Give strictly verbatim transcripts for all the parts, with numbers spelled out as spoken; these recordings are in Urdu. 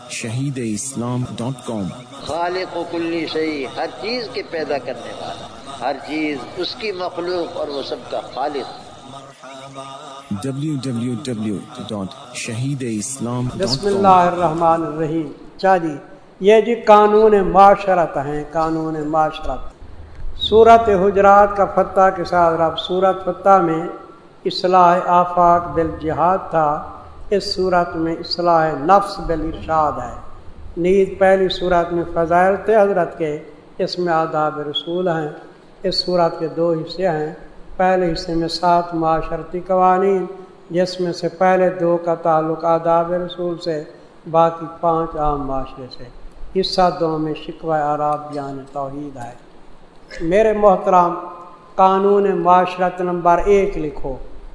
شہید اسلام ڈاٹ کام۔ خالق و کلی شیء، ہر چیز کے پیدا کرنے والا، ہر چیز اس کی مخلوق اور وہ سب کا خالق۔ ڈبلیو ڈبلیو ڈبلیو ڈاٹ شہید اسلام ڈاٹ کام۔ بسم اللہ الرحمن الرحیم۔ چالی یہ جی قانون معاشرت ہیں، قانون معاشرت۔ سورۃ حجرات کا فتح کے ساتھ رب سورۃ فتح میں اصلاح آفاق بالجہاد تھا، اس صورت میں اصلاح نفس بالارشاد ہے۔ نیز پہلی صورت میں فضائل تھے حضرت کے، اس میں آداب رسول ہیں۔ اس صورت کے دو حصے ہیں، پہلے حصے میں سات معاشرتی قوانین، جس میں سے پہلے دو کا تعلق آداب رسول سے، باقی پانچ عام معاشرے سے۔ حصہ دو میں شکوہ اعراب بیان توحید ہے۔ میرے محترم، قانون معاشرت نمبر ایک لکھو،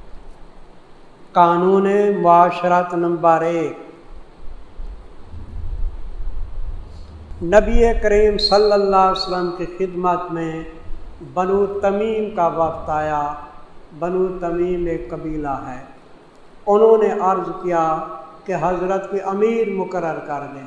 قانون معاشرت نمبر ایک۔ نبی کریم صلی اللہ علیہ وسلم کی خدمت میں بنو تمیم کا وقت آیا۔ بنو تمیم ایک قبیلہ ہے۔ انہوں نے عرض کیا کہ حضرت کوئی امیر مقرر کر دیں،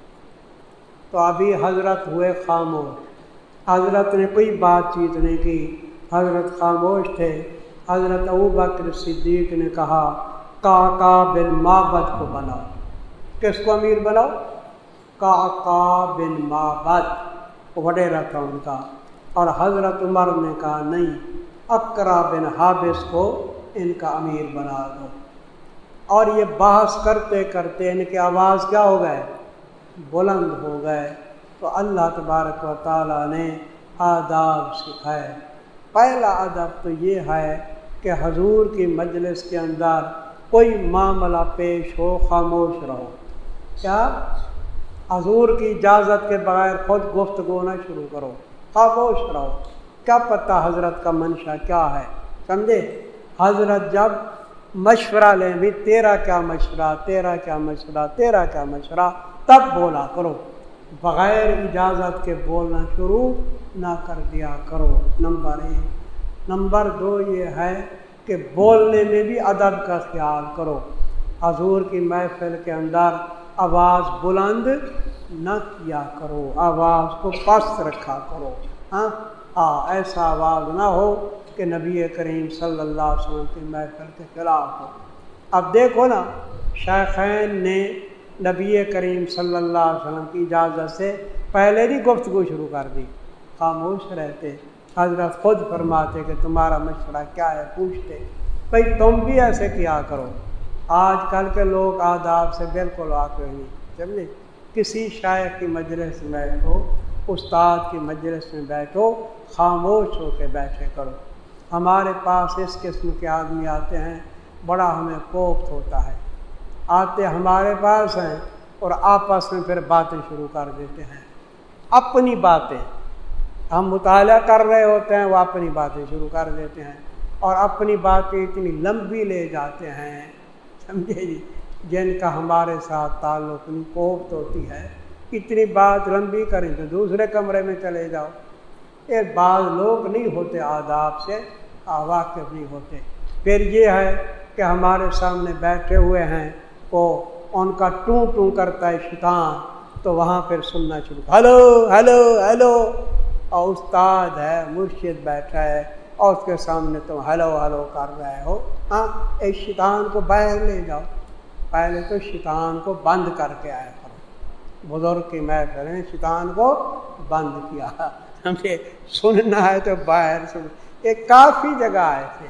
تو ابھی حضرت ہوئے خاموش، حضرت نے کوئی بات چیت نہیں کی، حضرت خاموش تھے۔ حضرت ابوبکر صدیق نے کہا قعقاع بن معبد کو بناؤ۔ کس کو امیر بناؤ؟ قعقاع بن معبد، وڈیرا تھا ان کا۔ اور حضرت عمر نے کہا نہیں، اقرا بن حابس کو ان کا امیر بنا دو۔ اور یہ بحث کرتے کرتے ان کی آواز کیا ہو گئے؟ بلند ہو گئے۔ تو اللہ تبارک و تعالیٰ نے آداب سکھائے۔ پہلا ادب تو یہ ہے کہ حضور کی مجلس کے اندر کوئی معاملہ پیش ہو خاموش رہو۔ کیا؟ حضور کی اجازت کے بغیر خود گفتگو نہ شروع کرو، خاموش رہو۔ کیا پتہ حضرت کا منشا کیا ہے، سمجھے؟ حضرت جب مشورہ لیں بھی تیرا کیا مشورہ، تیرا کیا مشورہ، تیرا کیا مشورہ، تب بولا کرو، بغیر اجازت کے بولنا شروع نہ کر دیا کرو۔ نمبر ایک۔ نمبر دو یہ ہے کہ بولنے میں بھی ادب کا خیال کرو۔ حضور کی محفل کے اندر آواز بلند نہ کیا کرو، آواز کو پست رکھا کرو۔ ہاں ہاں ایسا آواز نہ ہو کہ نبی کریم صلی اللہ علیہ وسلم کی محفل کے خلاف ہو۔ اب دیکھو نا، شیخین نے نبی کریم صلی اللہ علیہ وسلم کی اجازت سے پہلے بھی گفتگو شروع کر دی، خاموش رہتے۔ حضرت خود فرماتے کہ تمہارا مشورہ کیا ہے، پوچھتے۔ بھئی تم بھی ایسے کیا کرو۔ آج کل کے لوگ آداب سے بالکل واقف نہیں، سمجھے؟ کسی شیخ کی مجلس میں بیٹھو، استاد کی مجلس میں بیٹھو، خاموش ہو کے بیٹھے کرو۔ ہمارے پاس اس قسم کے آدمی آتے ہیں، بڑا ہمیں کوفت ہوتا ہے۔ آتے ہمارے پاس ہیں اور آپس میں پھر باتیں شروع کر دیتے ہیں، اپنی باتیں۔ ہم مطالعہ کر رہے ہوتے ہیں، وہ اپنی باتیں شروع کر دیتے ہیں، اور اپنی باتیں اتنی لمبی لے جاتے ہیں، سمجھے جی، جن کا ہمارے ساتھ تعلق نہیں، کوفت ہوتی ہے۔ اتنی بات لمبی کریں تو دوسرے کمرے میں چلے جاؤ۔ یہ بعض لوگ نہیں ہوتے آداب سے واقف نہیں ہوتے۔ پھر یہ ہے کہ ہمارے سامنے بیٹھے ہوئے ہیں، وہ ان کا ٹوں ٹوں کرتا ہے شیطان، تو وہاں پھر سننا شروع، ہلو ہلو ہلو، اور استاد ہے، مرشد بیٹھا ہے، اور اس کے سامنے تم ہلو ہلو کر رہے ہو۔ ہاں اس شیطان کو باہر لے جاؤ، پہلے تو شیطان کو بند کر کے آیا کرو۔ بزرگ کی محفل نے شیطان کو بند کیا، سمجھے؟ سننا ہے تو باہر سن۔ ایک کافی جگہ آئے تھے۔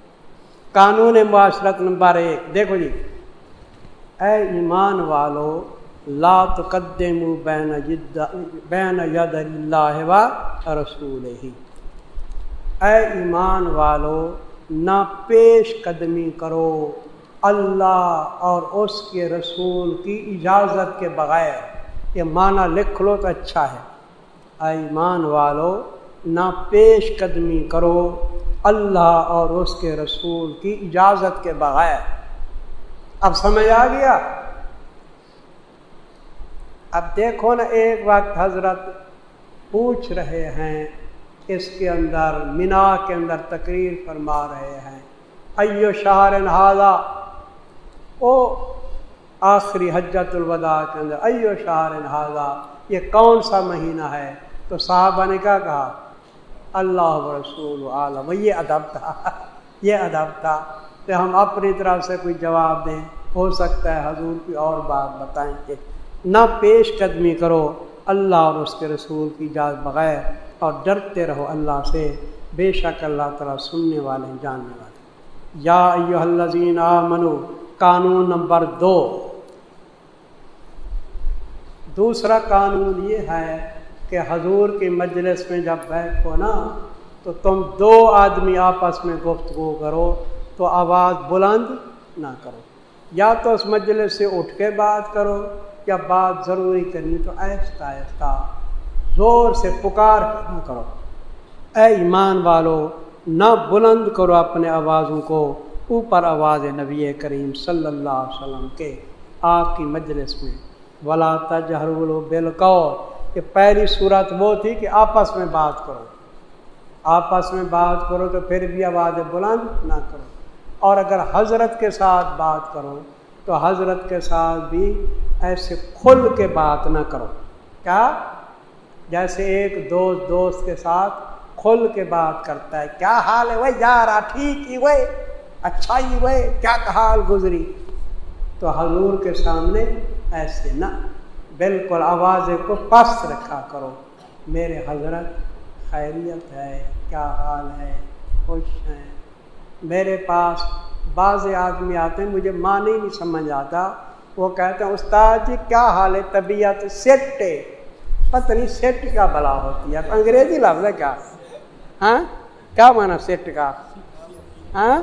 قانون معاشرت نمبر ایک دیکھو جی، اے ایمان والو لا تقدموا بین جد بین ید اللہ و رسولہ، اے ایمان والو نہ پیش قدمی کرو اللہ اور اس کے رسول کی اجازت کے بغیر۔ یہ معنی لکھ لو تو اچھا ہے، اے ایمان والو نہ پیش قدمی کرو اللہ اور اس کے رسول کی اجازت کے بغیر۔ اب سمجھ آ گیا؟ اب دیکھو نا، ایک وقت حضرت پوچھ رہے ہیں، اس کے اندر مینا کے اندر تقریر فرما رہے ہیں، ایو شہر ھذا، او آخری حجۃ الوداع کے اندر ایو شہر ھذا، یہ کون سا مہینہ ہے؟ تو صحابہ نے کیا کہا؟ اللہ و رسول عالم۔ یہ ادب تھا، یہ ادب تھا کہ ہم اپنی طرف سے کوئی جواب دیں، ہو سکتا ہے حضور کی اور بات بتائیں کہ نہ پیش قدمی کرو اللہ اور اس کے رسول کی اجازت بغیر، اور ڈرتے رہو اللہ سے، بے شک اللہ تعالیٰ سننے والے جاننے والے۔ یا ایھا الذین آمنو، قانون نمبر دو، دوسرا قانون یہ ہے کہ حضور کی مجلس میں جب بیٹھو نا تو تم دو آدمی آپس میں گفتگو کرو تو آواز بلند نہ کرو، یا تو اس مجلس سے اٹھ کے بات کرو، یا بات ضروری کرنی تو آہستہ آہستہ زور سے پکار نہ کرو۔ اے ایمان والو، نہ بلند کرو اپنے آوازوں کو اوپر آواز نبی کریم صلی اللہ علیہ وسلم کے آپ کی مجلس میں۔ ولا تجہروا لہ بالقول، کہ پہلی صورت وہ تھی کہ آپس میں بات کرو، آپس میں بات کرو تو پھر بھی آواز بلند نہ کرو، اور اگر حضرت کے ساتھ بات کرو تو حضرت کے ساتھ بھی ایسے کھل کے بات نہ کرو۔ کیا؟ جیسے ایک دوست دوست کے ساتھ کھل کے بات کرتا ہے، کیا حال ہے وہ یارا، ٹھیک ہی وہ، اچھا ہی وہ، کیا حال گزری، تو حضور کے سامنے ایسے نہ، بالکل آواز کو پست رکھا کرو، میرے حضرت خیریت ہے، کیا حال ہے، خوش ہیں۔ میرے پاس بعض آدمی آتے ہیں، مجھے معنی نہیں سمجھ آتا، وہ کہتے ہیں استاد جی کیا حال ہے، طبیعت سیٹ ہے، پتہ نہیں سیٹ کیا بلا ہوتی ہے، انگریزی لفظ ہے کیا؟ ہاں کیا معنی سیٹ کا؟ ہاں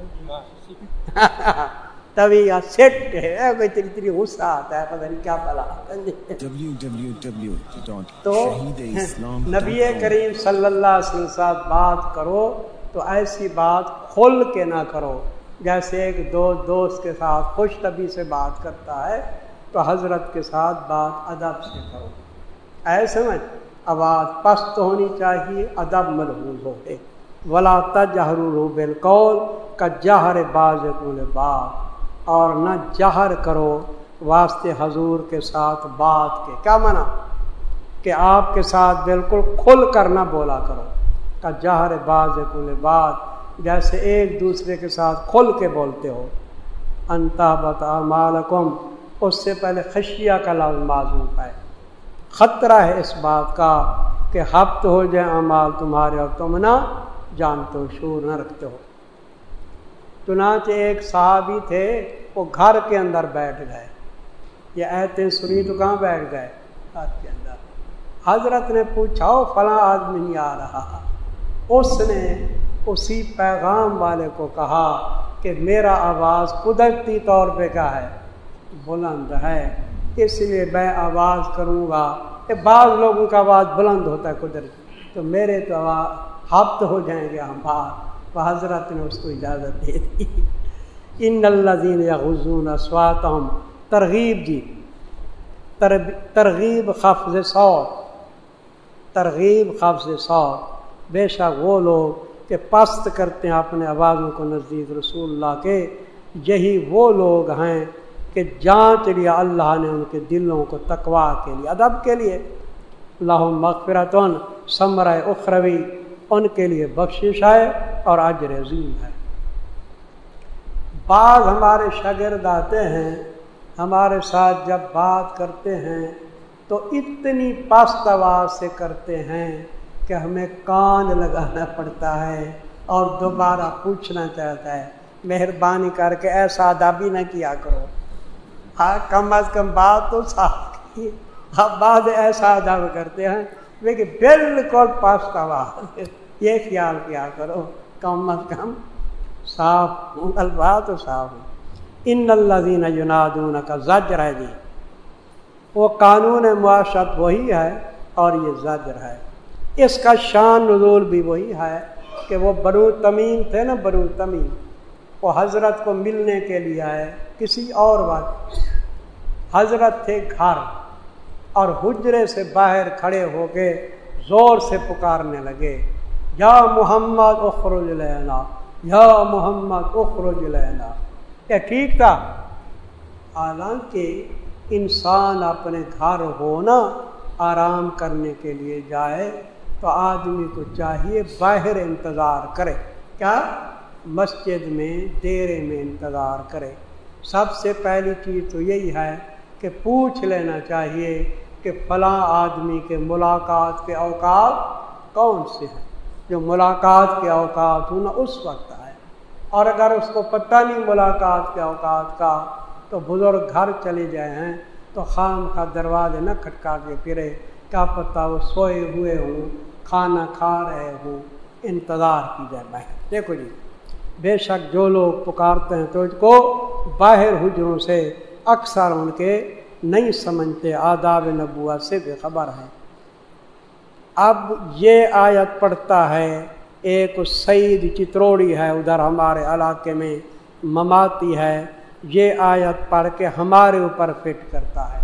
طبیعت سیٹ ہے، کوئی تیری تیری غصہ آتا ہے، پتہ نہیں کیا بلا۔ تو نبی کریم صلی اللہ علیہ وسلم کے ساتھ بات کرو تو ایسی بات کھل کے نہ کرو، جیسے ایک دوست دوست کے ساتھ خوش طبی سے بات کرتا ہے تو حضرت کے ساتھ بات ادب سے کرو، ایسے سمجھ، آواز پست ہونی چاہیے، ادب ملحوظ ہو۔ ولا تجہروا لہ بالقول کجہر بعضکم لبعض، اور نہ جہر کرو واسطے حضور کے ساتھ بات کے۔ کیا معنی؟ کہ آپ کے ساتھ بالکل کھل کر نہ بولا کرو، کجہر بعضکم لبعض، جیسے ایک دوسرے کے ساتھ کھل کے بولتے ہو۔ ان تحبط اعمالکم، اس سے پہلے خشیہ کا لفظ معذوف ہے، خطرہ ہے اس بات کا کہ حبط ہو جائے اعمال تمہارے اور تم نہ جانتے ہو، شعور نہ رکھتے ہو۔ چنانچہ ایک صحابی تھے، وہ گھر کے اندر بیٹھ گئے، یہ آیتیں سنی تو کہاں بیٹھ گئے؟ گھر کے اندر۔ حضرت نے پوچھا فلاں آدمی نہیں آ رہا، اس نے اسی پیغام والے کو کہا کہ میرا آواز قدرتی طور پہ کیا ہے؟ بلند ہے، اس لیے میں آواز کروں گا کہ بعض لوگوں کا آواز بلند ہوتا ہے قدرتی، تو میرے تو آواز حبط ہو جائیں گے ہم بات، تو حضرت نے اس کو اجازت دے دی۔ ان الذین یغضون اصواتهم، ترغیب جی، ترغیب خفض صوت، ترغیب خفض صوت، بے شک وہ لوگ کہ پست کرتے ہیں اپنے آوازوں کو نزدیک رسول اللہ کے، یہی وہ لوگ ہیں کہ جانچ لیا اللہ نے ان کے دلوں کو تقویٰ کے لیے، ادب کے لیے۔ لہم مغفرۃ، ثمرہ اخروی، ان کے لیے بخشش ہے اور اجر عظیم ہے۔ بعض ہمارے شاگرد آتے ہیں، ہمارے ساتھ جب بات کرتے ہیں تو اتنی پست آواز سے کرتے ہیں کہ ہمیں کان لگانا پڑتا ہے اور دوبارہ پوچھنا چاہتا ہے مہربانی کر کے ایسا ادب ہی نہ کیا کرو، ہاں کم از کم بات تو صاف کی۔ اب بعد ایسا ادب کرتے ہیں لیکن بالکل پست آواز، یہ خیال کیا کرو کم از کم صاف الفاظ تو صاف ہو۔ ان الذین ینادونک زجر ہے جی، وہ قانون معاشرت وہی ہے اور یہ زجر ہے۔ اس کا شان نزول بھی وہی ہے کہ وہ بنو تمیم تھے نا، بنو تمیم، وہ حضرت کو ملنے کے لیے آئے کسی اور وقت، حضرت تھے گھر اور حجرے سے باہر کھڑے ہو کے زور سے پکارنے لگے، یا محمد اخرج لینا، یا محمد اخرج لینا۔ کیا ٹھیک تھا؟ حالانکہ انسان اپنے گھر ہونا آرام کرنے کے لیے جائے تو آدمی کو چاہیے باہر انتظار کرے. کیا؟ مسجد میں ڈیرے میں انتظار کرے. سب سے پہلی چیز تو یہی ہے کہ پوچھ لینا چاہیے کہ فلاں آدمی کے ملاقات کے اوقات کون سے ہیں. جو ملاقات کے اوقات ہونا اس وقت ہے. اور اگر اس کو پتہ نہیں ملاقات کے اوقات کا تو بزرگ گھر چلے جائے ہیں تو خام کا دروازے نہ کھٹکا کے پھرے، کیا پتہ وہ سوئے ہوئے ہوں، کھانا کھا رہے ہوں. انتظار کی جائے باہر. دیکھو جی، بے شک جو لوگ پکارتے ہیں تو اس کو باہر حجروں سے اکثر ان کے نہیں سمجھتے، آداب نبوت سے بے خبر ہیں. اب یہ آیت پڑھتا ہے ایک سعید چتروڑی ہے ادھر ہمارے علاقے میں، مماتی ہے، یہ آیت پڑھ کے ہمارے اوپر فٹ کرتا ہے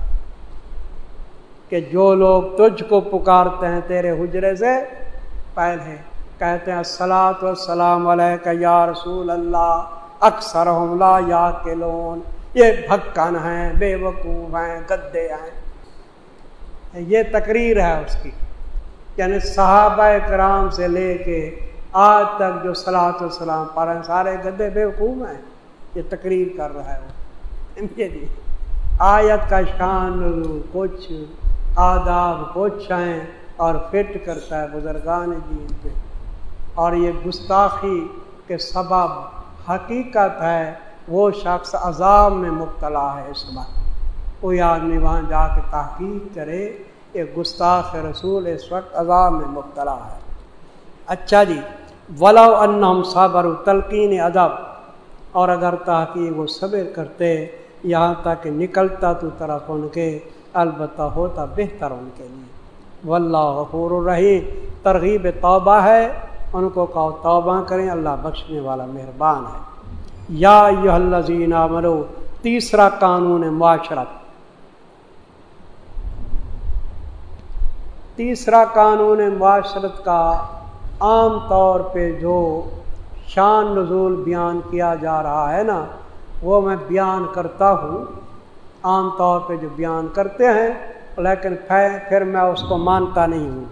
کہ جو لوگ تجھ کو پکارتے ہیں تیرے حجرے سے پہلے، کہتے ہیں الصلاۃ والسلام علیک یا رسول اللہ، اکثرہم لا یعقلون، یہ بھکن ہیں، بے وقوف ہیں، گدے ہیں. یہ تقریر ہے اس کی، یعنی صحابہ کرام سے لے کے آج تک جو صلاۃ والسلام پڑھ رہے ہیں سارے گدے بے وقوف ہیں. یہ تقریر کر رہا ہے وہ. جی آیت کا شان نزول کچھ، آداب کچھ ہیں، اور فٹ کرتا ہے بزرگان دین پہ. اور یہ گستاخی کے سبب حقیقت ہے وہ شخص عذاب میں مبتلا ہے. اس وقت کوئی آدمی وہاں جا کے تحقیق کرے، ایک گستاخ رسول اس وقت عذاب میں مبتلا ہے. اچھا جی، ولو انہم صبروا، تلقین ادب، اور اگر تحقیق وہ صبر کرتے یہاں تک نکلتا تو طرف ان کے، البتہ ہوتا بہتر ان کے لیے. واللہ غفور الرحیم، ترغیب توبہ ہے، ان کو کہو توبہ کریں، اللہ بخشنے والا مہربان ہے. یا ایھا الذین آمنوا، تیسرا قانون معاشرت. تیسرا قانون معاشرت کا عام طور پہ جو شان نزول بیان کیا جا رہا ہے نا، وہ میں بیان کرتا ہوں عام طور پہ جو بیان کرتے ہیں، لیکن پھر میں اس کو مانتا نہیں ہوں.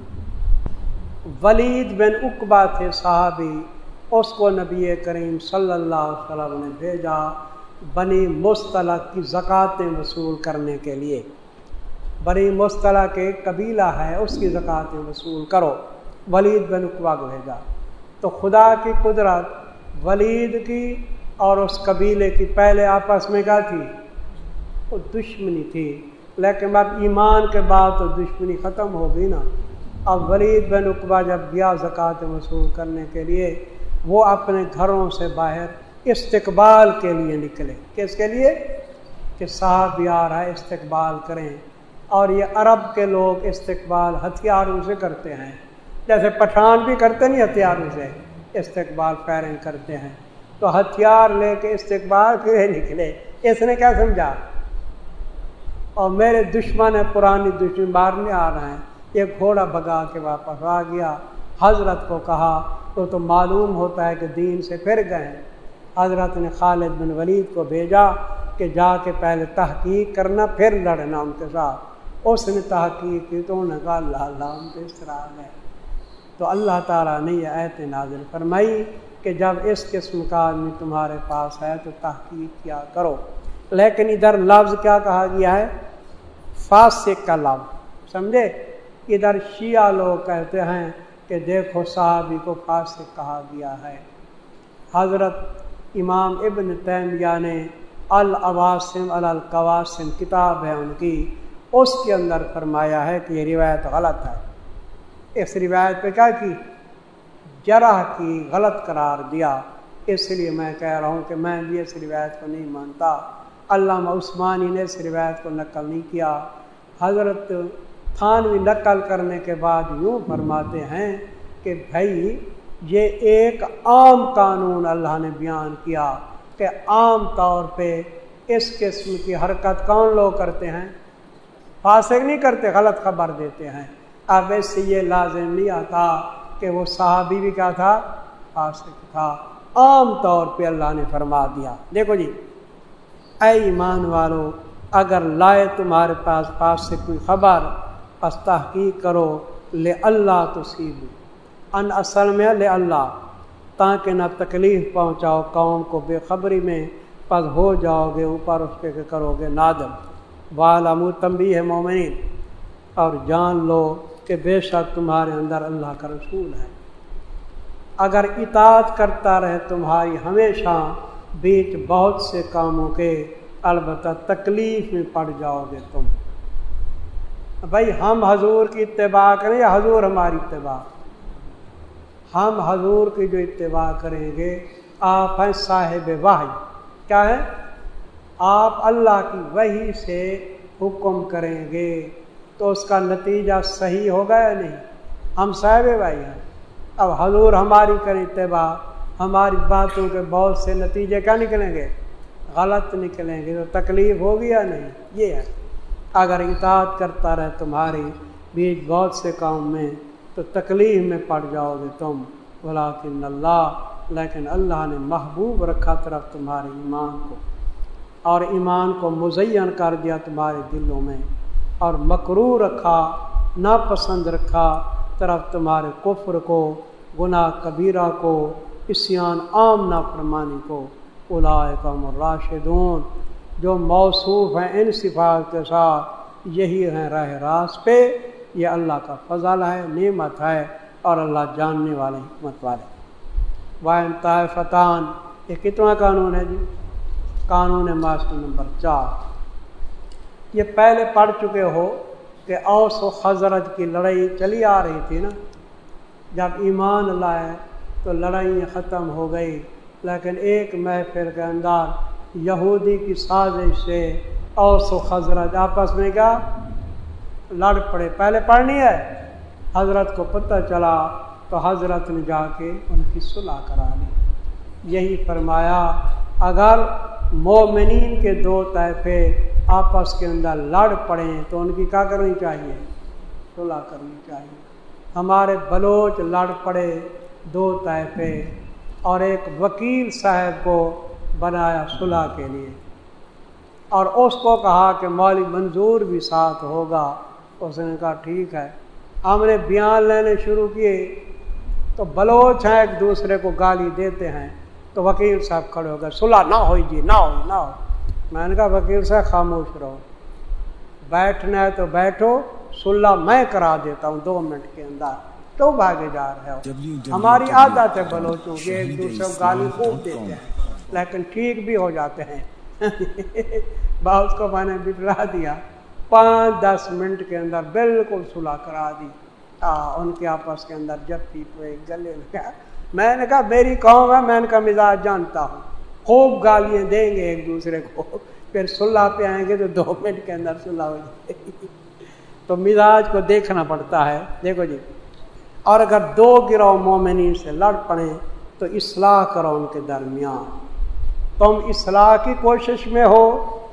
ولید بن عقبہ تھے صحابی، اس کو نبی کریم صلی اللہ علیہ وسلم نے بھیجا بنی مصطلق کی زکاتیں وصول کرنے کے لیے. بنی مصطلق کے قبیلہ ہے، اس کی زکاتیں وصول کرو. ولید بن عقبہ کو بھیجا تو خدا کی قدرت، ولید کی اور اس قبیلے کی پہلے آپس میں کیا تھی؟ وہ دشمنی تھی، لیکن اب ایمان کے بعد تو دشمنی ختم ہو گئی نا. اب ولید بن عقبہ جب گیا زکوٰۃ وصول کرنے کے لیے، وہ اپنے گھروں سے باہر استقبال کے لیے نکلے. کس کے لیے؟ کہ صاحب یار ہے، استقبال کریں. اور یہ عرب کے لوگ استقبال ہتھیاروں سے کرتے ہیں، جیسے پٹھان بھی کرتے نہیں، ہتھیاروں سے استقبال فائرنگ کرتے ہیں. تو ہتھیار لے کے استقبال کے لیے نکلے. اس نے کیا سمجھا؟ اور میرے دشمن ہے، پرانی دشمن مارنے آ رہے ہیں. یہ گھوڑا بھگا کے واپس آ گیا. حضرت کو کہا تو تو معلوم ہوتا ہے کہ دین سے پھر گئے. حضرت نے خالد بن ولید کو بھیجا کہ جا کے پہلے تحقیق کرنا، پھر لڑنا ان کے ساتھ. اس نے تحقیق کی تو انہوں نے کہا اللہ اللہ ان کے اس طرح ہے. تو اللہ تعالیٰ نے یہ آیت نازل فرمائی کہ جب اس قسم کا آدمی تمہارے پاس ہے تو تحقیق کیا کرو. لیکن ادھر لفظ کیا کہا گیا ہے؟ فاسق کا لفظ، سمجھے؟ ادھر شیعہ لوگ کہتے ہیں کہ دیکھو صحابی کو فاسق کہا گیا ہے. حضرت امام ابن تیمیہ نے العواصم علی القواسم کتاب ہے ان کی، اس کے اندر فرمایا ہے کہ یہ روایت غلط ہے. اس روایت پہ کیا کی؟ جرح کی، غلط قرار دیا. اس لیے میں کہہ رہا ہوں کہ میں بھی اس روایت کو نہیں مانتا. علامہ عثمانی نے اس روایت کو نقل نہیں کیا. حضرت تھانوی نقل کرنے کے بعد یوں فرماتے ہیں کہ بھائی یہ ایک عام قانون اللہ نے بیان کیا کہ عام طور پہ اس قسم کی حرکت کون لوگ کرتے ہیں؟ فاسق نہیں کرتے، غلط خبر دیتے ہیں. اب اس سے یہ لازم نہیں آتا کہ وہ صحابی بھی کیا تھا؟ فاسق تھا. عام طور پہ اللہ نے فرما دیا. دیکھو جی، اے ایمان والو اگر لائے تمہارے پاس پاس سے کوئی خبر پس تحقیق کرو لے اللہ تصیبو، ان اصل میں لے اللہ تاکہ نہ تکلیف پہنچاؤ قوم کو بے خبری میں، پس ہو جاؤ گے اوپر اس کے کہ کرو گے نادم۔ وَعَلَمُوا تنبیہ مومنین، اور جان لو کہ بے شک تمہارے اندر اللہ کا رسول ہے۔ اگر اطاعت کرتا رہے تمہاری ہمیشہ بیچ بہت سے کاموں کے، البتہ تکلیف میں پڑ جاؤ گے تم۔ بھائی ہم حضور کی اتباع کریں یا حضور ہماری اتباع؟ ہم حضور کی جو اتباع کریں گے، آپ ہیں صاحب وحی، کیا ہے؟ آپ اللہ کی وحی سے حکم کریں گے تو اس کا نتیجہ صحیح ہوگا یا نہیں؟ ہم صاحب وحی ہیں، اب حضور ہماری کریں اتباع، ہماری باتوں کے بہت سے نتیجے کیا نکلیں گے؟ غلط نکلیں گے، تو تکلیف ہوگی یا نہیں؟ یہ ہے اگر اطاعت کرتا رہے تمہاری بیچ بہت سے کام میں تو تکلیف میں پڑ جاؤ گے تم۔ ولیکن اللہ، لیکن اللہ نے محبوب رکھا طرف تمہارے ایمان کو، اور ایمان کو مزین کر دیا تمہارے دلوں میں، اور مکروہ رکھا، ناپسند رکھا طرف تمہارے کفر کو، گناہ کبیرہ کو، عصیان عام نافرمانی کو۔ اولئک هم الراشدون، جو موصوف ہیں ان صفات کے ساتھ، یہی ہیں راہ راست پہ۔ یہ اللہ کا فضل ہے، نعمت ہے، اور اللہ جاننے والے، حکمت والے۔ وَإِن طَائِفَتَانِ، یہ کتنا قانون ہے جی؟ قانون معاشرہ نمبر چار۔ یہ پہلے پڑھ چکے ہو کہ اوس و خزرج کی لڑائی چلی آ رہی تھی نا، جب ایمان لائے تو لڑائیاں ختم ہو گئی، لیکن ایک محفل کے اندر یہودی کی سازش سے اوس و خزرج آپس میں کیا لڑ پڑے۔ پہلے پڑھنی ہے۔ حضرت کو پتہ چلا تو حضرت نے جا کے ان کی صلح کرا لی۔ یہی فرمایا اگر مومنین کے دو طائفے آپس کے اندر لڑ پڑیں تو ان کی کیا کرنی چاہیے؟ صلح کرنی چاہیے۔ ہمارے بلوچ لڑ پڑے دو طائفے، اور ایک وکیل صاحب کو بنایا صلح کے لیے، اور اس کو کہا کہ مولوی منظور بھی ساتھ ہوگا۔ اس نے کہا ٹھیک ہے۔ ہم نے بیان لینے شروع کیے تو بلوچ ہیں ایک دوسرے کو گالی دیتے ہیں، تو وکیل صاحب کھڑے ہو گئے، صلح نہ ہوئی جی، نہ ہوئی نہ ہو۔ میں نے کہا وکیل صاحب خاموش رہو، بیٹھنا ہے تو بیٹھو، صلح میں کرا دیتا ہوں دو منٹ کے اندر، تو بھاگے جا رہے ہو۔ ہماری عادت ہے بلوچوں کی، ایک دوسرے کو گالی خوب دیتے ہیں لیکن ٹھیک بھی ہو جاتے ہیں۔ باؤس کو میں نے بٹھلا دیا، پانچ دس منٹ کے اندر بالکل صلح کرا دی۔ ان کے آپس کے اندر جب پی پہ گلے لگا۔ میں نے کہا میری قوم ہے، میں ان کا مزاج جانتا ہوں، خوب گالیاں دیں گے ایک دوسرے کو، پھر صلح پہ آئیں گے تو دو منٹ کے اندر صلح ہو جائے گی۔ تو مزاج کو دیکھنا پڑتا ہے۔ دیکھو جی، اور اگر دو گروہ مومنین سے لڑ پڑیں تو اصلاح کرو ان کے درمیان۔ تم اصلاح کی کوشش میں ہو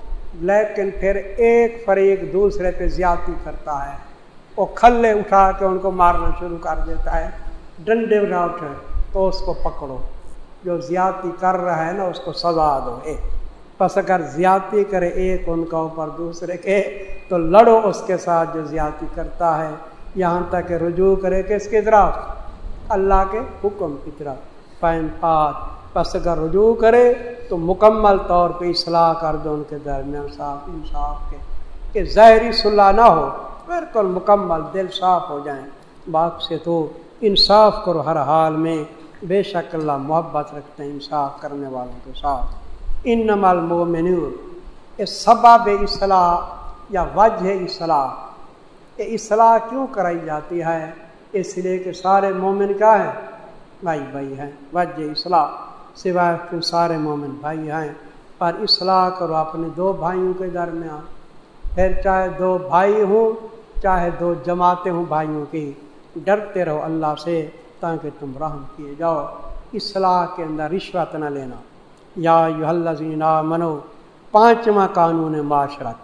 لیکن پھر ایک فریق دوسرے پہ زیادتی کرتا ہے، وہ کھلے اٹھا کے ان کو مارنا شروع کر دیتا ہے، ڈنڈے اٹھا اٹھے تو اس کو پکڑو، جو زیادتی کر رہا ہے نا اس کو سزا دو۔ اے پس اگر زیادتی کرے ایک ان کا اوپر دوسرے کے تو لڑو اس کے ساتھ جو زیادتی کرتا ہے، یہاں تک کہ رجوع کرے کہ اس کی طرف، اللہ کے حکم کی طرف۔ فَإِنْ فَاتَ، پس اگر رجوع کرے تو مکمل طور پہ اصلاح کر دو ان کے درمیان، صاف انصاف کے، کہ ظاہری صلح نہ ہو، بالکل مکمل دل صاف ہو جائیں۔ باق سے تو انصاف کرو ہر حال میں، بے شک اللہ محبت رکھتے ہیں انصاف کرنے والوں کے ساتھ۔ انما المؤمنون، اس سبب اصلاح یا وجہ اصلاح، یہ اصلاح کیوں کرائی جاتی ہے؟ اس لیے کہ سارے مومن کیا ہیں؟ بھائی بھائی ہیں۔ وجہ اصلاح سوائے کہ سارے مومن بھائی ہیں، پر اصلاح کرو اپنے دو بھائیوں کے درمیان، پھر چاہے دو بھائی ہوں چاہے دو جماعتیں ہوں بھائیوں کی، ڈرتے رہو اللہ سے تاکہ تم رحم کیے جاؤ۔ اصلاح کے اندر رشوت نہ لینا۔ یا ایھا الذین آمنو، پانچواں قانون معاشرت۔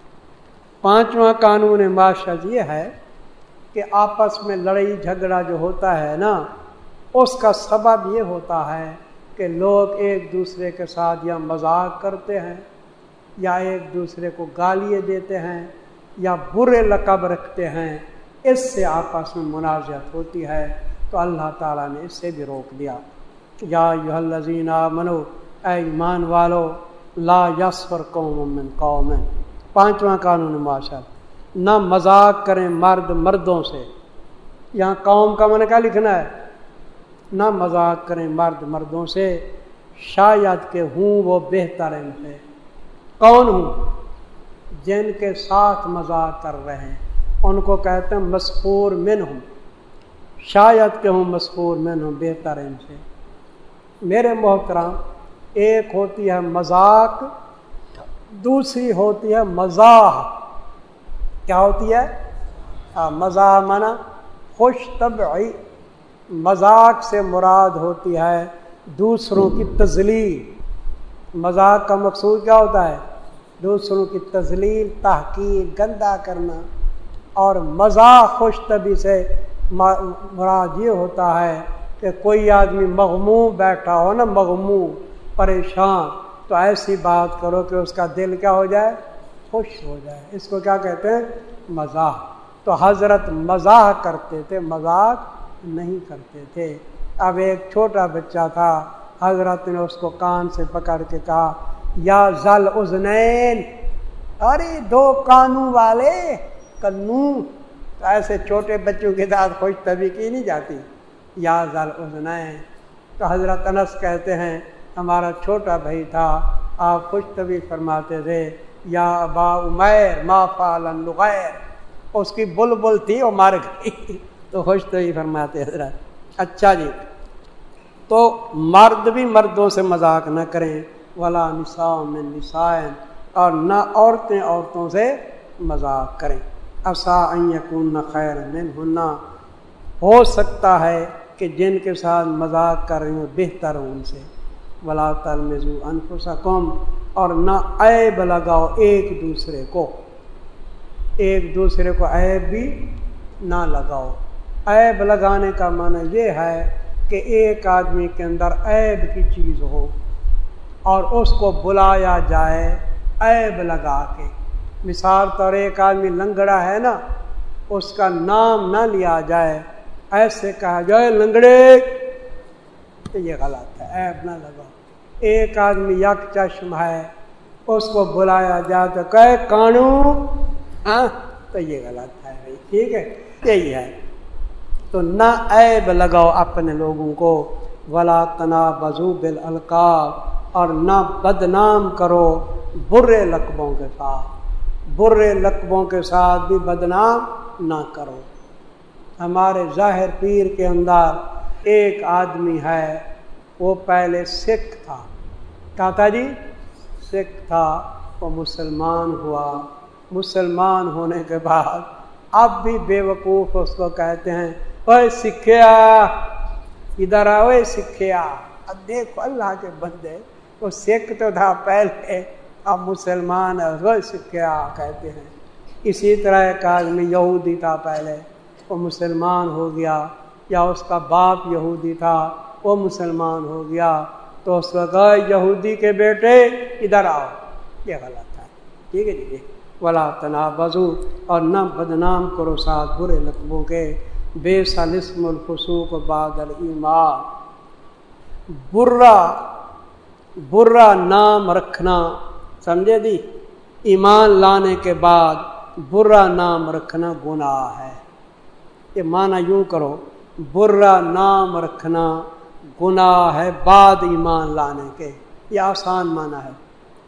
پانچواں قانون معاشرت یہ ہے کہ آپس میں لڑائی جھگڑا جو ہوتا ہے نا، اس کا سبب یہ ہوتا ہے کہ لوگ ایک دوسرے کے ساتھ یا مذاق کرتے ہیں یا ایک دوسرے کو گالیاں دیتے ہیں یا برے لقب رکھتے ہیں، اس سے آپس میں منازعت ہوتی ہے، تو اللہ تعالیٰ نے اس سے بھی روک دیا۔ یا ایھا الذین آمنوا، اے ایمان والو، لا یسخر قوم من قوم، پانچواں قانون معاشرت، نہ مذاق کریں مرد مردوں سے۔ یہاں قوم کا معنی کیا لکھنا ہے؟ نہ مذاق کریں مرد مردوں سے، شاید کہ ہوں وہ بہتر ان سے۔ کون ہوں؟ جن کے ساتھ مذاق کر رہے ہیں ان کو کہتے ہیں مسخور منہم، شاید کہ ہوں مسخور منہم، بہتر ان سے۔ میرے محترم، ایک ہوتی ہے مذاق، دوسری ہوتی ہے مزاح۔ کیا ہوتی ہے؟ مزاح مانا خوش طبعی، مذاق سے مراد ہوتی ہے دوسروں کی تذلیل۔ مذاق کا مقصود کیا ہوتا ہے؟ دوسروں کی تذلیل، تحقیر، گندا کرنا۔ اور مزاح خوش طبعی سے مراد یہ ہوتا ہے کہ کوئی آدمی مغموم بیٹھا ہو نا، مغموم، پریشان، تو ایسی بات کرو کہ اس کا دل کیا ہو جائے؟ خوش ہو جائے۔ اس کو کیا کہتے ہیں؟ مزاح۔ تو حضرت مزاح کرتے تھے، مذاق نہیں کرتے تھے۔ اب ایک چھوٹا بچہ تھا، حضرت نے اس کو کان سے پکڑ کے کہا یا ذل اذنین، ارے دو کانوں والے، کنو۔ تو ایسے چھوٹے بچوں کے ساتھ خوش طبعی کی نہیں جاتی، یا ذل اذنین۔ تو حضرت انس کہتے ہیں ہمارا چھوٹا بھائی تھا، آپ خوش طبعی فرماتے تھے یا ابا عمیر ما فعل النغیر، اس کی بلبل تھی وہ مر گئی، تو خوش طبعی فرماتے حضرت۔ اچھا جی، تو مرد بھی مردوں سے مذاق نہ کریں، ولا نساء من نساء، اور نہ عورتیں عورتوں سے مذاق کریں۔ عسیٰ ان یکون خیرا منہن، ہو سکتا ہے کہ جن کے ساتھ مذاق کر رہے ہوں بہتر ہوں ان سے۔ ولا تلمزوا انفسکم، اور نہ عیب لگاؤ ایک دوسرے کو، ایک دوسرے کو عیب بھی نہ لگاؤ۔ عیب لگانے کا معنی یہ ہے کہ ایک آدمی کے اندر عیب کی چیز ہو اور اس کو بلایا جائے عیب لگا کے۔ مثال طور ایک آدمی لنگڑا ہے نا، اس کا نام نہ لیا جائے، ایسے کہا جائے لنگڑے، تو یہ غلط ہے، عیب نہ لگاؤ۔ ایک آدمی یک چشم ہے، اس کو بلایا جائے تو کہے کانو، ہاں، تو یہ غلط ہے بھائی، ٹھیک ہے، یہی ہے۔ تو نہ عیب لگاؤ اپنے لوگوں کو، ولا تنابزوا بالالقاب، اور نہ بدنام کرو برے لقبوں کے ساتھ، برے لقبوں کے ساتھ بھی بدنام نہ کرو۔ ہمارے ظاہر پیر کے اندر ایک آدمی ہے، وہ پہلے سکھ تھا، کیا تھا جی؟ سکھ تھا، وہ مسلمان ہوا، مسلمان ہونے کے بعد اب بھی بے وقوف اس کو کہتے ہیں اوے سکھیا، ادھر آؤ سکھیا۔ اب دیکھو اللہ کے بندے، وہ سکھ تو تھا پہلے، اب مسلمان ہے، وہ سکھیا کہتے ہیں۔ اسی طرح ایک آدمی یہودی تھا پہلے، وہ مسلمان ہو گیا، یا اس کا باپ یہودی تھا وہ مسلمان ہو گیا، تو اس وقت یہودی کے بیٹے ادھر آؤ، یہ غلط ہے، ٹھیک ہے جی۔ ولا تنابزوا، اور نہ بدنام کرو ساتھ برے لقبوں کے، بئس الاسم الفسوق بعد الایمان، برا برا نام رکھنا، سمجھے دی، ایمان لانے کے بعد برا نام رکھنا گناہ ہے۔ یہ معنی یوں کرو، برا نام رکھنا گناہ ہے بعد ایمان لانے کے، یہ آسان معنی ہے۔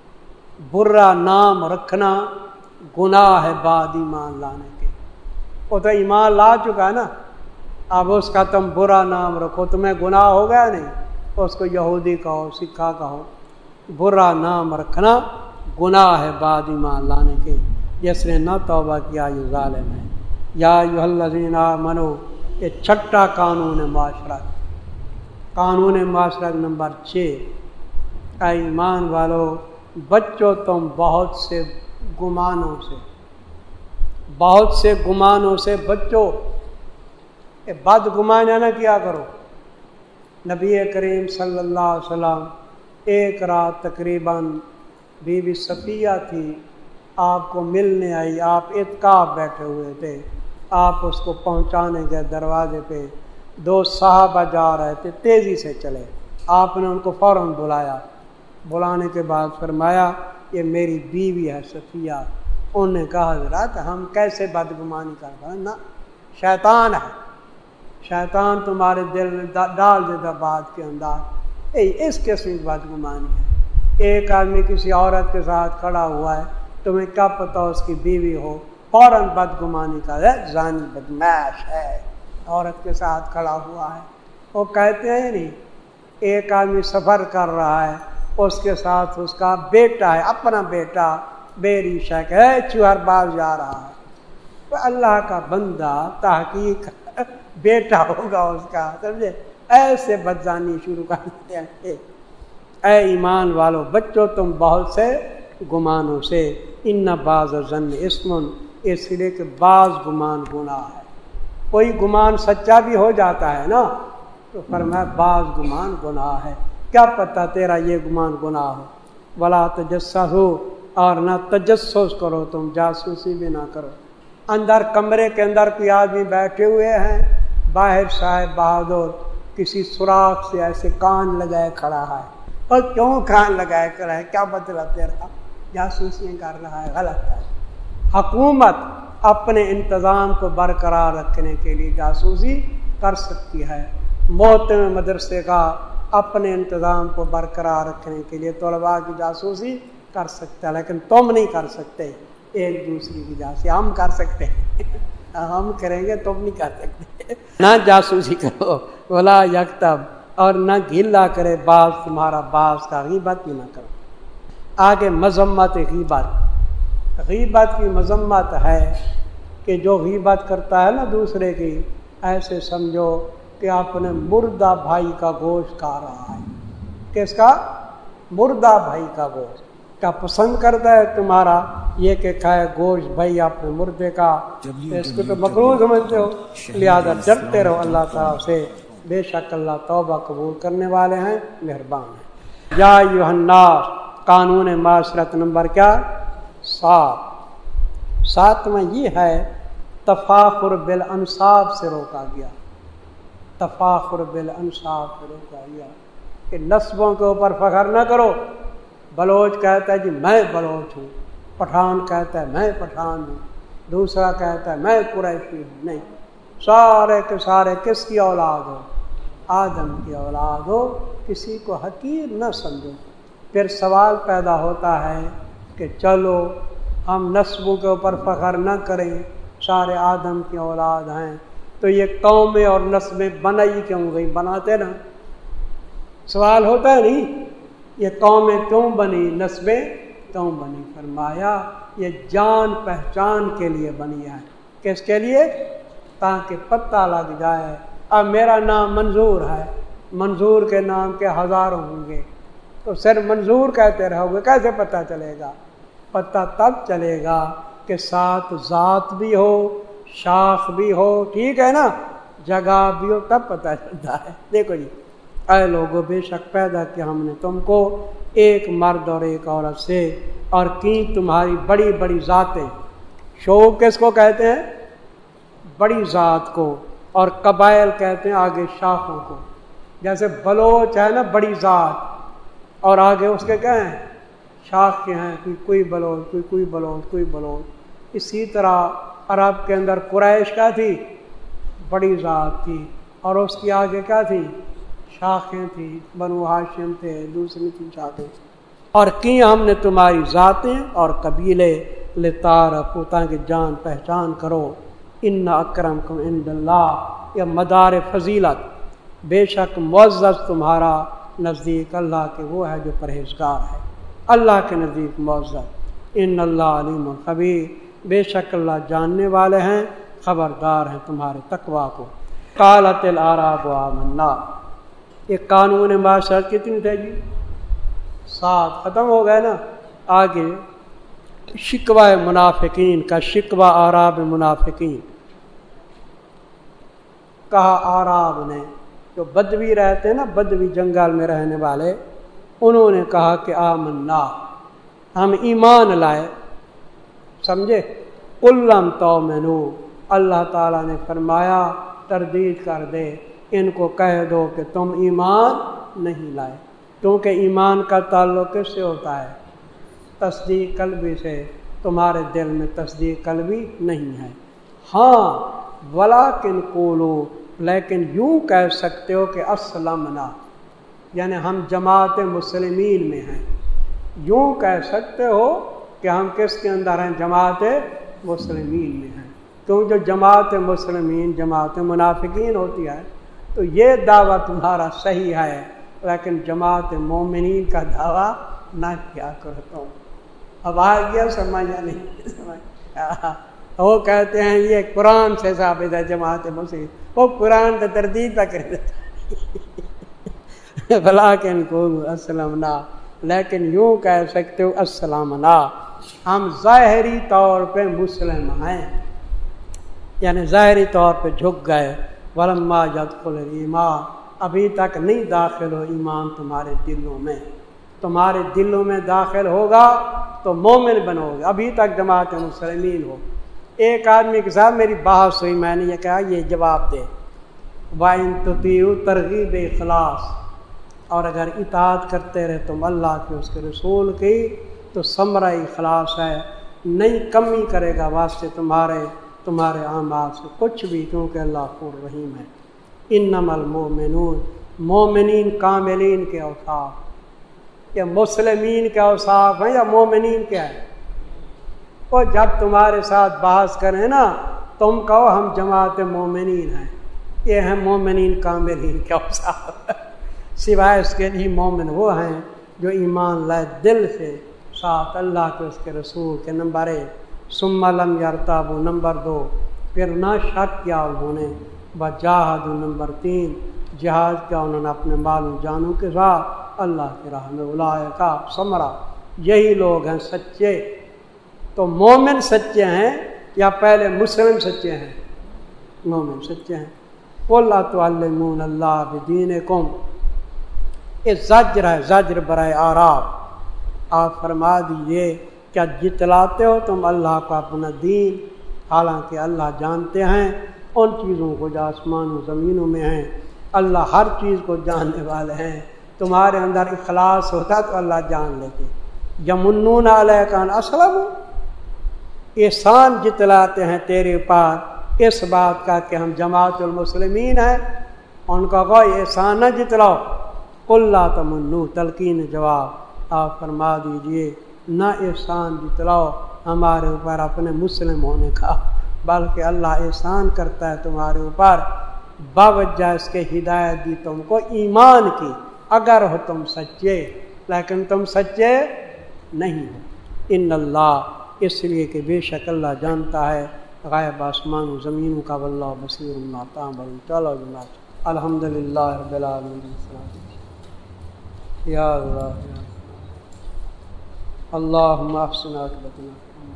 برا نام رکھنا گناہ ہے بعد ایمان لانے کے۔ وہ تو ایمان لا چکا ہے نا، اب اس کا تم برا نام رکھو، تمہیں گناہ ہو گیا نہیں؟ اس کو یہودی کہو، سکھا کہو، برا نام رکھنا گناہ ہے بعد ایمان لانے کے، جس نے نہ توبہ کیا یہ ظالم ہے۔ یا ایھا الذین آمنوا، یہ چھٹا قانون معاشرت، قانون معاشرت نمبر چھ، اے ایمان والو بچو تم بہت سے گمانوں سے، بہت سے گمانوں سے بچو، بد گمانہ نہ کیا کرو۔ نبی کریم صلی اللہ علیہ وسلم ایک رات تقریباً بیوی صفیہ تھی، آپ کو ملنے آئی، آپ اعتکاف بیٹھے ہوئے تھے، آپ اس کو پہنچانے گئے دروازے پہ، دو صحابہ جا رہے تھے، تیزی سے چلے، آپ نے ان کو فوراً بلایا، بلانے کے بعد فرمایا یہ میری بیوی ہے صفیہ۔ انہوں نے کہا حضرات ہم کیسے بدگمانی کر پائیں، نہ شیطان ہے، شیطان تمہارے دل میں ڈال دیتا بات کے اندر، اے اس قسم کی بدگمانی ہے، ایک آدمی کسی عورت کے ساتھ کھڑا ہوا ہے، تمہیں کیا پتہ اس کی بیوی ہو، فوراً بدگمانی کا ہے، زانی بدمعاش ہے، عورت کے ساتھ کھڑا ہوا ہے۔ وہ کہتے ہیں نہیں، ایک آدمی سفر کر رہا ہے، اس کے ساتھ اس کا بیٹا ہے، اپنا بیٹا بیری شک ہے، چوہر باز جا رہا ہے، تو اللہ کا بندہ تحقیق بیٹا ہوگا اس کا، سمجھے، ایسے بدزانی شروع کر دیتے ہیں۔ اے ایمان والو بچو تم بہت سے گمانوں سے، ان بعض ظن اسم، اس لیے کہ بعض گمان گناہ ہے، کوئی گمان سچا بھی ہو جاتا ہے نا، تو فرمایا بعض گمان گناہ ہے، کیا پتہ تیرا یہ گمان گناہ ہو۔ ولا تجسسو، اور نہ تجسس کرو، تم جاسوسی بھی نہ کرو۔ اندر کمرے کے اندر کوئی آدمی بیٹھے ہوئے ہیں، باہر صاحب بہادر کسی سوراخ سے ایسے کان لگائے کھڑا ہے، اور کیوں کان لگائے کھڑا ہے، کیا مطلب تیرا، جاسوسی کر رہا ہے، غلط ہے۔ حکومت اپنے انتظام کو برقرار رکھنے کے لیے جاسوسی کر سکتی ہے، محتمم مدرسے کا اپنے انتظام کو برقرار رکھنے کے لیے طلباء کی جاسوسی کر سکتا ہے، لیکن تم نہیں کر سکتے ایک دوسرے کی جاسوسی، ہم کر سکتے ہیں، ہم کریں گے تم نہیں کر سکتے۔ نہ جاسوسی کرو، ولا یکتب، اور نہ گھلا کرے بعض تمہارا بعض کا، غیبت بھی نہ کرو۔ آگے مذمت غیبت، غیبت کی مذمت ہے کہ جو غیبت کرتا ہے نا دوسرے کی، ایسے سمجھو کہ اپنے مردہ بھائی کا گوشت کھا رہا ہے۔ کس کا؟ مردہ بھائی کا گوشت۔ کیا پسند کرتا ہے تمہارا یہ کہ کھائے گوشت بھائی اپنے مردے کا؟ اس کو تو مکروہ سمجھتے ہو، لہذا ڈرتے رہو اللہ تعالیٰ سے، بے شک اللہ توبہ قبول کرنے والے ہیں، مہربان ہیں۔ یا ایھا الناس، قانون معاشرت نمبر کیا؟ سات۔ ساتواں یہ ہے تفاخر بالانساب سے روکا گیا، تفاخر بالانساب سے روکا گیا کہ نسبوں کے اوپر فخر نہ کرو۔ بلوچ کہتا ہے جی میں بلوچ ہوں، پٹھان کہتا ہے میں پٹھان ہوں، دوسرا کہتا ہے میں قریشی ہوں، نہیں، سارے کے سارے کس کی اولاد ہو؟ آدم کی اولاد ہو، کسی کو حقیر نہ سمجھو۔ پھر سوال پیدا ہوتا ہے کہ چلو ہم نسبوں کے اوپر فخر نہ کریں، سارے آدم کی اولاد ہیں، تو یہ قومیں اور نسبیں بنائی کیوں گئی؟ بناتے نا، سوال ہوتا ہے نہیں، یہ قومیں کیوں بنی، نسبیں کیوں بنی؟ فرمایا یہ جان پہچان کے لیے بنی ہے۔ کس کے لیے؟ تاکہ پتہ لگ جائے اب میرا نام منظور ہے، منظور کے نام کے ہزاروں ہوں گے، تو صرف منظور کہتے رہو گے، کیسے پتہ چلے گا؟ پتہ تب چلے گا کہ ساتھ ذات بھی ہو، شاخ بھی ہو، ٹھیک ہے نا، جگہ بھی ہو، تب پتہ چلتا ہے۔ دیکھو جی، اے لوگو بے شک پیدا کیا ہم نے تم کو ایک مرد اور ایک عورت سے، اور کی تمہاری بڑی بڑی ذاتیں۔ شوق کس کو کہتے ہیں؟ بڑی ذات کو، اور قبائل کہتے ہیں آگے شاخوں کو۔ جیسے بلوچ ہے نا بڑی ذات، اور آگے اس کے کیا ہیں؟ شاخ کے ہیں، کوئی کوئی بلوچ، کوئی کوئی بلوچ، کوئی بلوچ۔ اسی طرح عرب کے اندر قریش کیا تھی؟ بڑی ذات تھی، اور اس کی آگے کیا تھی؟ شاخیں تھی، بنو ہاشم تھے، دوسری تھی شاخیں۔ اور کی ہم نے تمہاری ذاتیں اور قبیلے لتعارفوا، تاکہ جان پہچان کرو، ان اکرمکم عند اللہ، یہ مدار فضیلت، بے شک معزز تمہارا نزدیک اللہ کے وہ ہے جو پرہیزگار ہے، اللہ کے نزدیک معزز۔ ان اللہ علیم خبیر، بے شک اللہ جاننے والے ہیں، خبردار ہیں تمہارے تقوی کو۔ قالت الاعراب آمنا، یہ قانون معاشرت کتنی تھے جی؟ سات، ختم ہو گئے نا۔ آگے شکوہ منافقین کا، شکوہ اعراب منافقین، کہا اعراب نے، جو بدوی رہتے ہیں نا، بدوی جنگل میں رہنے والے، انہوں نے کہا کہ آمنا، ہم ایمان لائے. سمجھے؟ قُلْ تُؤْمِنُوا، اللہ تعالیٰ نے فرمایا تردید کر دے ان کو، کہہ دو کہ تم ایمان نہیں لائے. کیونکہ ایمان کا تعلق کس سے ہوتا ہے؟ تصدیق قلبی سے. تمہارے دل میں تصدیق قلبی نہیں ہے. ہاں ولیکن قولو، لیکن یوں کہہ سکتے ہو کہ اسلمنا، یعنی ہم جماعت مسلمین میں ہیں. یوں کہہ سکتے ہو کہ ہم کس کے اندر ہیں؟ جماعت مسلمین میں ہیں. کیوں جو جماعت مسلمین جماعت منافقین ہوتی ہے تو یہ دعویٰ تمہارا صحیح ہے، لیکن جماعت مومنین کا دعویٰ نہ کیا کرتا ہوں. اب آ گیا سمجھ یا نہیں سمجھ؟ وہ کہتے ہیں یہ قرآن سے ثابت ہے جماعت مسلم، وہ قرآن تو تردید تک کر دیتا ہے. بلاکن قولوا اسلمنا، لیکن یوں کہہ سکتے ہو اسلمنا، ہم ظاہری طور پہ مسلم ہیں، یعنی ظاہری طور پہ جھک گئے. ولما يدخل الایمان، ابھی تک نہیں داخل ہو ایمان تمہارے دلوں میں. تمہارے دلوں میں داخل ہوگا تو مومن بنو گے. ابھی تک جماعت مسلمین ہو. ایک آدمی کے ساتھ میری بحث ہوئی، میں نے یہ کہا یہ جواب دے، وَإِن تُطِيعُوا ترغیب اخلاص، اور اگر اطاعت کرتے رہے تم اللہ کے اس کے رسول کی تو ثمرہ اخلاص ہے، نہیں کمی کرے گا واسطے تمہارے تمہارے اعمال سے کچھ بھی، کیونکہ اللہ غفور رحیم ہے. انما المؤمنون، مومنین کاملین کے اوصاف، یا مسلمین کے اوصاف ہیں یا مومنین کے ہیں؟ وہ جب تمہارے ساتھ بحث کریں نا تم کہو ہم جماعت مومنین ہیں، یہ ہیں مومنین کاملین کے اوصاف. سوائے اس کے لیے مومن وہ ہیں جو ایمان لائے دل سے ساتھ اللہ کے اس کے رسول کے. نمبر ایک. ثم لم یرتابوا، نمبر دو پھر نہ شک کیا انہوں نے. وجاہدوا، نمبر تین جہاد کیا انہوں نے اپنے مال و جانوں کے ساتھ اللہ کی راہ میں. اولئک ثمرہ، یہی لوگ ہیں سچے. تو مومن سچے ہیں یا پہلے مسلم سچے ہیں؟ مومن سچے ہیں. قل اتعلمون اللہ بدینکم، یہ زجر ہے، زجر برائے اعراب. آپ فرما دیجئے کیا جتلاتے ہو تم اللہ کو اپنا دین، حالانکہ اللہ جانتے ہیں ان چیزوں کو جو آسمان و زمینوں میں ہیں. اللہ ہر چیز کو جاننے والے ہیں. تمہارے اندر اخلاص ہوتا تو اللہ جان لیتے. یمنون علیک ان اسلموا، احسان جتلاتے ہیں تیرے اوپر اس بات کا کہ ہم جماعت المسلمین ہیں. ان کا کوئی احسان نہ جتلاؤ. قل لا تمنوا، تلقین جواب آپ فرما دیجئے نہ احسان جتلاؤ ہمارے اوپر اپنے مسلم ہونے کا، بلکہ اللہ احسان کرتا ہے تمہارے اوپر باوجہ اس کے ہدایت دی تم کو ایمان کی، اگر ہو تم سچے. لیکن تم سچے نہیں ہو. ان اللہ، اس لیے کہ بے شک اللہ جانتا ہے غائب آسمان و زمینوں کا. واللہ بصیر بما تعملون. چلو جناب، الحمدللہ رب العالمین. یا اللہ اللہم احسن عاقبتنا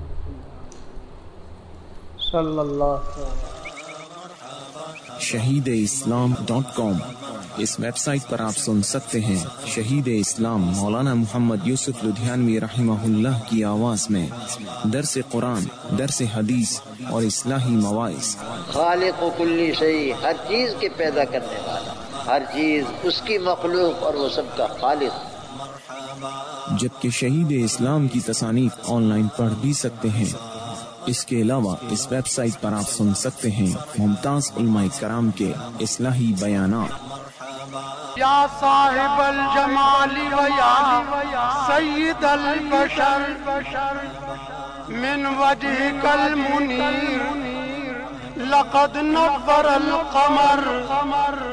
صلی اللہ علیہ. شہید اسلام ڈاٹ کام، اس ویب سائٹ پر آپ سن سکتے ہیں شہید اسلام مولانا محمد یوسف لدھیانوی رحمہ اللہ کی آواز میں درس قرآن، درس حدیث اور اصلاحی مواعظ. خالق و کلی شیء، ہر چیز کے پیدا کرنے والا، ہر چیز اس کی مخلوق اور وہ سب کا خالق. جبکہ شہید اسلام کی تصانیف آن لائن پڑھ بھی سکتے ہیں. اس کے علاوہ اس ویب سائٹ پر آپ سن سکتے ہیں ممتاز علماء کرام کے اصلاحی بیانات. یا صاحب الجمال و یا سید البشر من وجهك المنیر لقد نور القمر.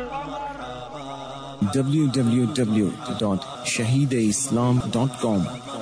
ڈبلیو ڈبلیو ڈبلیو ڈاٹ شہید اسلام ڈاٹ کام